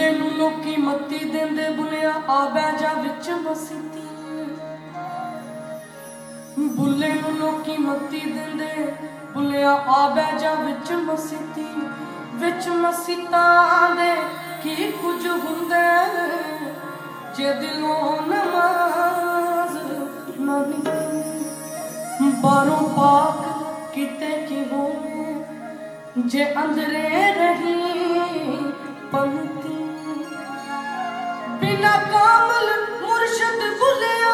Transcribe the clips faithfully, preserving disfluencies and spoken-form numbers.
ਬੁੱਲੇ ਨੂੰ ਲੋਕੀ ਮੱਤੀ ਦਿੰਦੇ, ਬੁੱਲਿਆ ਆ ਬਹਿ ਜਾ ਵਿੱਚ ਮਸੀਤੀ। ਬੁੱਲੇ ਨੂੰ ਲੋਕੀ ਮੱਤੀ ਦਿੰਦੇ, ਬੁੱਲਿਆ ਆ ਬਹਿ ਜਾ ਵਿੱਚ ਮਸੀਤੀ। ਵਿੱਚ ਮਸੀਤਾਂ ਦੇ ਕੀ ਕੁਝ ਹੁੰਦੇ, ਜੇ ਦਿਲੋਂ ਨਮਾਜ਼ ਨਾ ਨਿਕਲੇ। ਬਾਹਰੋਂ ਪਾਕ ਕਿਤੇ ਕੀ ਹੋਵੇ, ਜੇ ਅੰਦਰੇ ਰਹੀ ਪੰਤੀ। बिना कामल मुर्शद बुलिया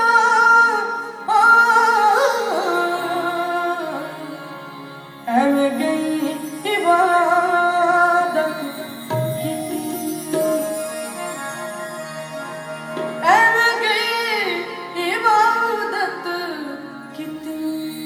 एवें गई इबादत कीती, एवें गई इबादत कीती।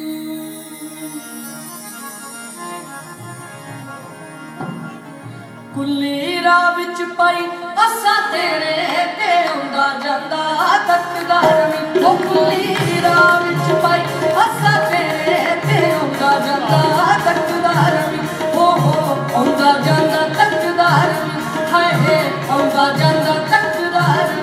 कुल्ली राह विच पाई असा तेरे ते आउंदा जांदा तकदा रवी। ओ कुल्ली राह विच पाई असा तेरे ते आउंदा जांदा तकदा रवी। ओ हो आउंदा जांदा तकदा रवी, हाय हे आउंदा जांदा तकदा रवी।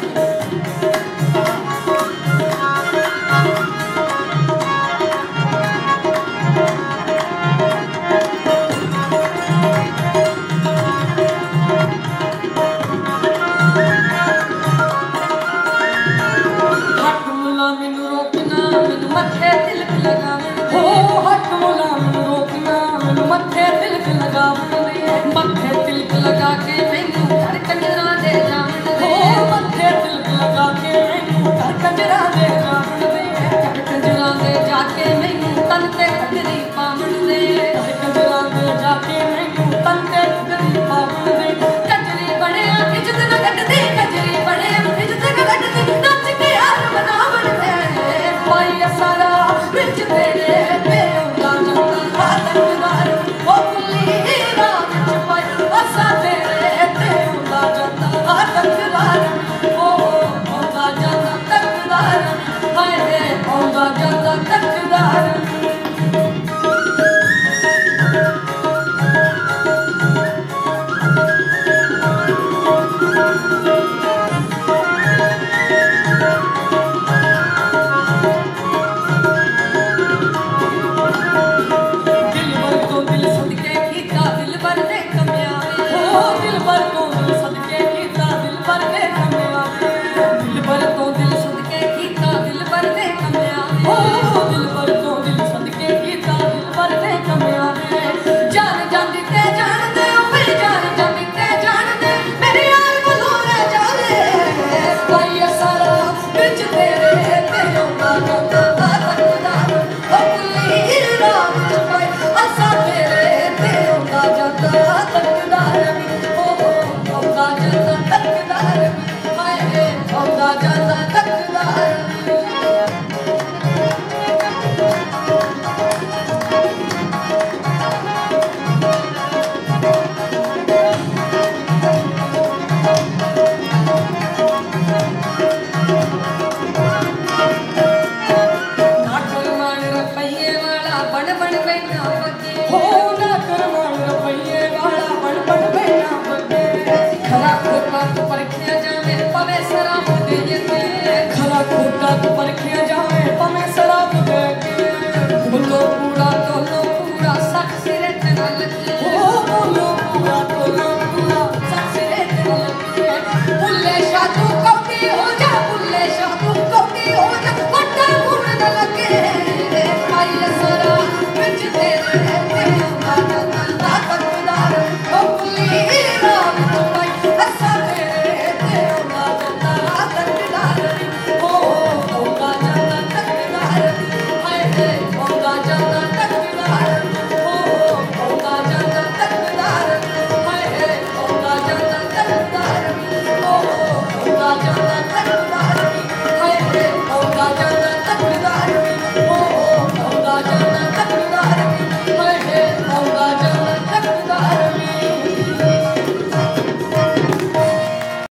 मत्थे तिलक लगावन दे, हो हट मुला मैनू रोकना, मैनू मत्थे तिलक लगावन दे। मत्थे तिलक लगा के मैनू घर कंजरा दे जावन दे, हो मत्थे तिलक लगा के मैनू घर कंजरा दे जावन दे। घर कंजरा दे जाके मैनू तन ते कजरी पावन दे, घर कंजरा दे जाके मैनू तन ते कजरी पावन दे। कजरी बड़िया इज्जत न कटदी, कजरी बड़िया इज्जत न कटदी, नच के यार मनावन दे। पाई सारा विच तेरे ते आउंदा जांदा तकदा रवी। ओ कुल्ली राह विच पाई असा तेरे ते आउंदा जांदा तकदा रवी। ओ आउंदा जांदा तकदा रवी, हाय हे आउंदा जांदा तकदा रवी। परखिया जावे पवे शराब दे के, बोलो पूरा तोलो पूरा सख सिर ते ना लगे। ओ बोलो पूरा तोलो